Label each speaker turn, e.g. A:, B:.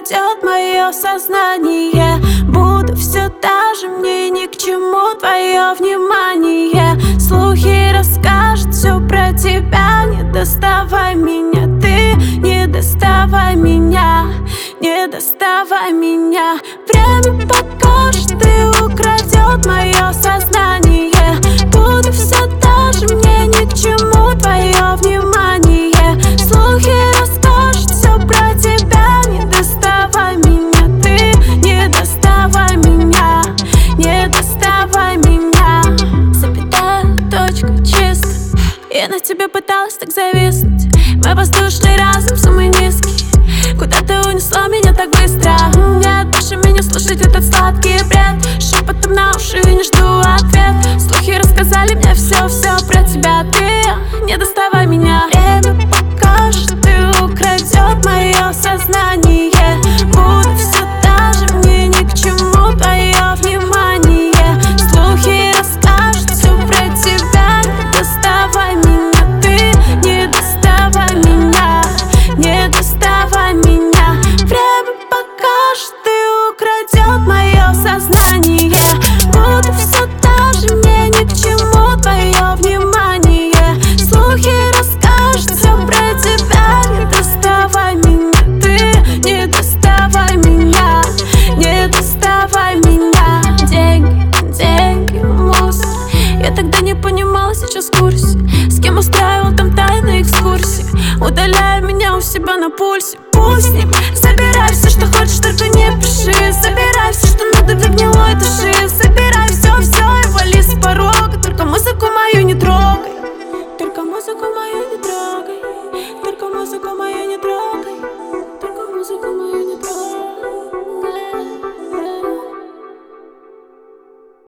A: украдет мое сознание. Буду все та же, мне ни к чему твое внимание. Слухи расскажут все про тебя. Не доставай меня, ты не доставай меня, не доставай меня. Время покажет и украдет мое сознание. Буду все та же, мне ни к чему твое внимание. Слухи расскажут все про тебя. Не доставай меня, ты не доставай меня, не доставай меня. Запятая, точка, чисто. Я на тебе пыталась так зависнуть. Мой воздушный разум самый низкий. Куда ты унесла меня так быстро? Нет, больше меня слушать этот сладкий бред. Шепотом на уши не жду ответ. Слухи рассказали мне все про тебя. Ты не доставай меня. Время покажет и украдет мое сознание. Буду все та же, мне ни к чему твое внимание. Слухи расскажут все про тебя. Не доставай меня, ты не доставай меня, не доставай меня. Время покажет и украдет мое сознание. Буду все та же, мне ни к чему твое внимание. Слухи расскажут все про тебя. Не доставай меня, ты не доставай меня, не доставай меня. Деньги, деньги, мусор. Я тогда не понимала, сейчас в курсе. С кем устраивал там тайные экскурсии. Удаляю меня у себя на пульсе. Пусть с ним забирай все, что хочешь, только не пиши. Забирай все, что надо для гнилой души.